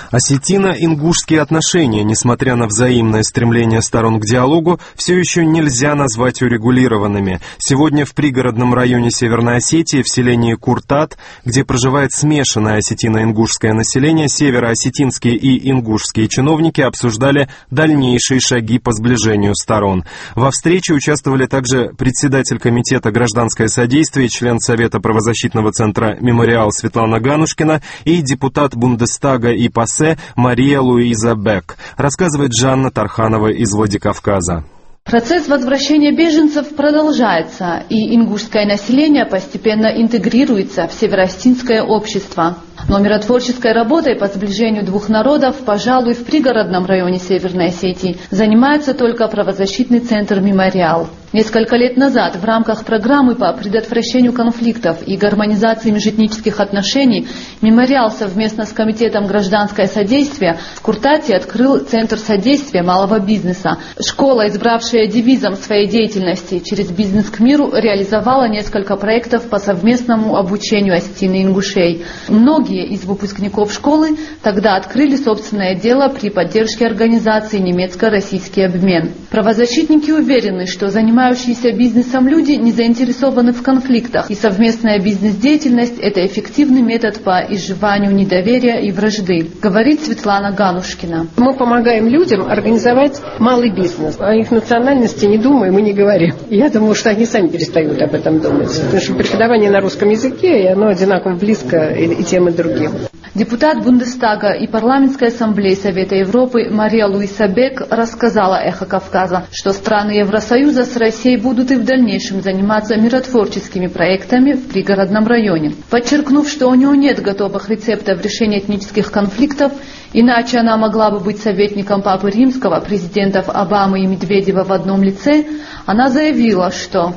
Осетино-ингушские отношения, несмотря на взаимное стремление сторон к диалогу, все еще нельзя назвать урегулированными. Сегодня в пригородном районе Северной Осетии, в селении Куртат, где проживает смешанное осетино-ингушское население, североосетинские и ингушские чиновники обсуждали дальнейшие шаги по сближению сторон. Во встрече участвовали также председатель комитета «Гражданское содействие», член Совета правозащитного центра «Мемориал» Светлана Ганушкина и депутат Бундестага и ПАСЕ Мария Луиза Бек, рассказывает Жанна Тарханова из Владикавказа. Процесс возвращения беженцев продолжается, и ингушское население постепенно интегрируется в североосетинское общество. Но миротворческой работой по сближению двух народов, пожалуй, в пригородном районе Северной Осетии занимается только правозащитный центр «Мемориал». Несколько лет назад в рамках программы по предотвращению конфликтов и гармонизации межэтнических отношений «Мемориал» совместно с Комитетом «Гражданское содействие» в Куртате открыл Центр содействия малого бизнеса. Школа, избравшая девизом своей деятельности «Через бизнес к миру», реализовала несколько проектов по совместному обучению осетин и ингушей. Многие из выпускников школы тогда открыли собственное дело при поддержке организации «Немецко-российский обмен». Правозащитники уверены, что занимающиеся бизнесом люди не заинтересованы в конфликтах, и совместная бизнес-деятельность – это эффективный метод по изживанию недоверия и вражды, говорит Светлана Ганушкина. Мы помогаем людям организовать малый бизнес. О их национальности не думаем и не говорим. Я думаю, что они сами перестают об этом думать. Потому что преподавание на русском языке, и оно одинаково близко и тем, и другим. Депутат Бундестага и Парламентской ассамблеи Совета Европы Мария Луиза Бек рассказала «Эхо Кавказа», что страны Евросоюза с Россией будут и в дальнейшем заниматься миротворческими проектами в пригородном районе. Подчеркнув, что у нее нет готовых рецептов решения этнических конфликтов, иначе она могла бы быть советником Папы Римского, президентов Обамы и Медведева в одном лице, она заявила, что...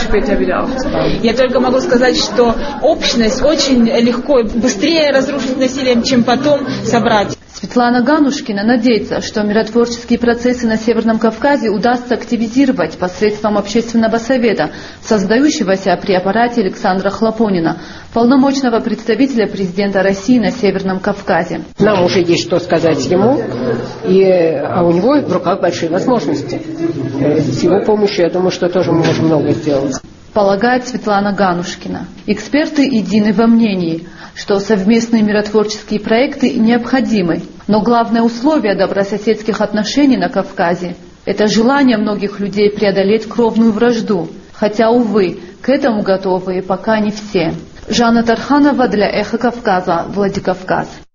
Я только могу сказать, что общность очень легко, быстрее разрушить насилием, чем потом собрать. Светлана Ганушкина надеется, что миротворческие процессы на Северном Кавказе удастся активизировать посредством общественного совета, создающегося при аппарате Александра Хлопонина, полномочного представителя президента России на Северном Кавказе. Нам уже есть что сказать ему, а у него в руках большие возможности. С его помощью, я думаю, что тоже мы можем много сделать. Полагает Светлана Ганушкина. Эксперты едины во мнении, что совместные миротворческие проекты необходимы, но главное условие добрососедских отношений на Кавказе – это желание многих людей преодолеть кровную вражду, хотя, увы, к этому готовы пока не все. Жанна Тарханова для «Эхо Кавказа», Владикавказ.